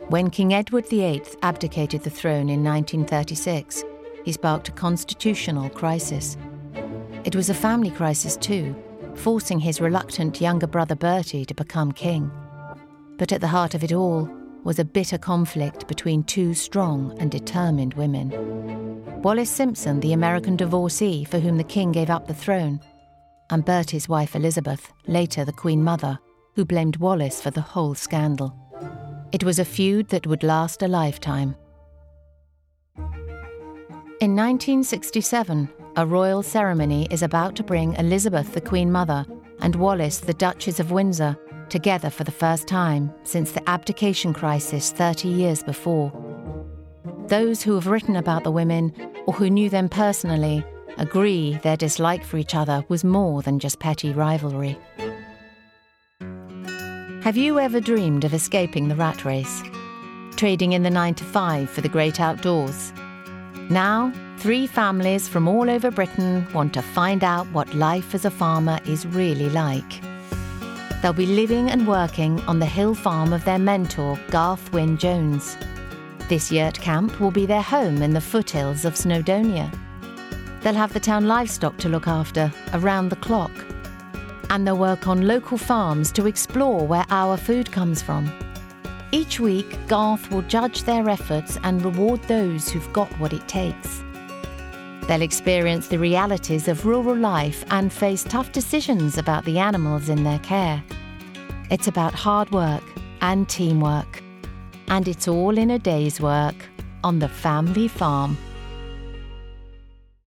When King Edward VIII abdicated the throne in 1936, he sparked a constitutional crisis. It was a family crisis too, forcing his reluctant younger brother Bertie to become king. But at the heart of it all was a bitter conflict between two strong and determined women. Wallis Simpson, the American divorcee for whom the king gave up the throne, and Bertie's wife Elizabeth, later the Queen Mother, who blamed Wallis for the whole scandal. It was a feud that would last a lifetime. In 1967, a royal ceremony is about to bring Elizabeth, the Queen Mother, and Wallis, the Duchess of Windsor, together for the first time since the abdication crisis 30 years before. Those who have written about the women, or who knew them personally, agree their dislike for each other was more than just petty rivalry. Have you ever dreamed of escaping the rat race? Trading in the 9-to-5 for the great outdoors? Now, 3 families from all over Britain want to find out what life as a farmer is really like. They'll be living and working on the hill farm of their mentor, Garth Wyn Jones. This yurt camp will be their home in the foothills of Snowdonia. They'll have the town livestock to look after around the clock. And they'll work on local farms to explore where our food comes from. Each week, Garth will judge their efforts and reward those who've got what it takes. They'll experience the realities of rural life and face tough decisions about the animals in their care. It's about hard work and teamwork. And it's all in a day's work on the family farm.